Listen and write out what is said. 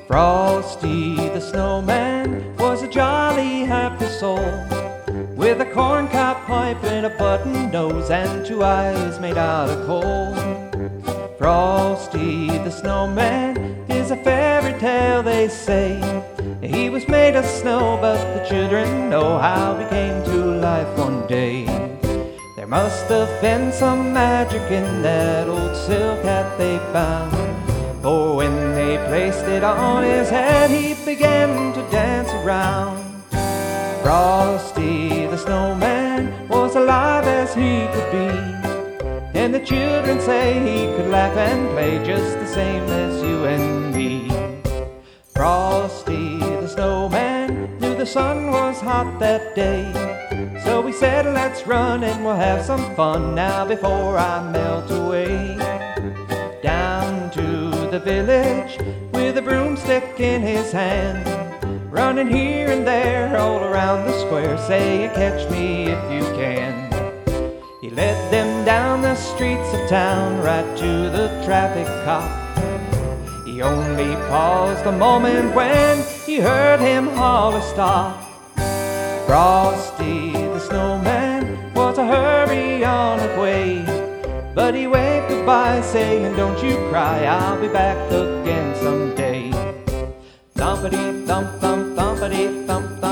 Frosty the snowman was a jolly happy soul, with a corncob pipe and a button nose and two eyes made out of coal. Frosty the snowman is a fairy tale, they say. He was made of snow, but the children know how he came to life one day. There must have been some magic in that old silk hat they found, for when they placed it on his head, he began to dance around. Frosty the snowman was alive as he could be, and the children say he could laugh and play just the same as you and me. Frosty the snowman knew the sun was hot that day, so he said, let's run and we'll have some fun now before I melt away. Down to the village with a broomstick in his hand, running here and there all around the square, saying, catch me if you can. He led them down the streets of town right to the traffic cop. He only paused a moment when he heard him holler, stop. Frosty the snowman was a hurry on his way, but he waved goodbye saying, don't you cry, I'll be back again someday. Thumpity thump thump, thumpity thump thump.